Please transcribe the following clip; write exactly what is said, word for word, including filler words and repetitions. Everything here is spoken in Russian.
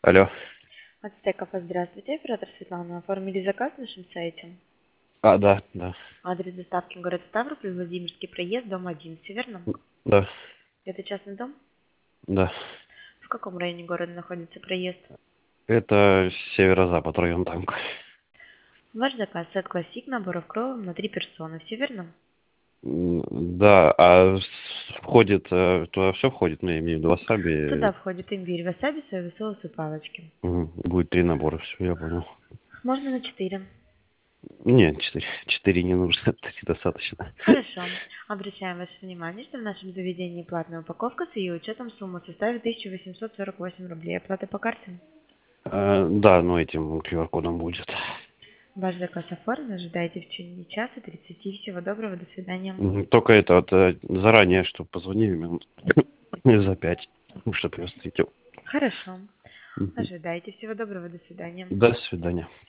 Алло. От Стекова, здравствуйте, оператор Светлана. Оформили заказ на нашем сайте. А, да, да. Адрес доставки город Ставрополь, Владимирский проезд, дом один, все верно? Да, Это частный дом? да. В каком районе города находится проезд? Это северо-запад, район Танка. Ваш заказ сет классик, наборов кровом на три персоны, все верно? М, Да, а с- входит, э, туда все входит, ну, я имею в виду васаби. Туда входит имбирь, васаби, соевый соус и палочки. Мгм. Будет три набора, все, я понял. Можно на четыре. Нет, четыре. Четыре не нужно, три достаточно. Хорошо. Обращаем ваше внимание, что в нашем заведении платная упаковка с ее учетом сумма составит тысяча восемьсот сорок восемь рублей. Оплата по карте. А, Да, ну этим Q R-кодом будет. Ваш заказ оформлен, ожидайте в течение часа тридцати. Всего доброго, до свидания. Мгм. Только это вот э, заранее, чтобы позвонили минут за пять, чтобы я встретил. Хорошо. Мгм. Ожидайте. Всего доброго. До свидания. До свидания.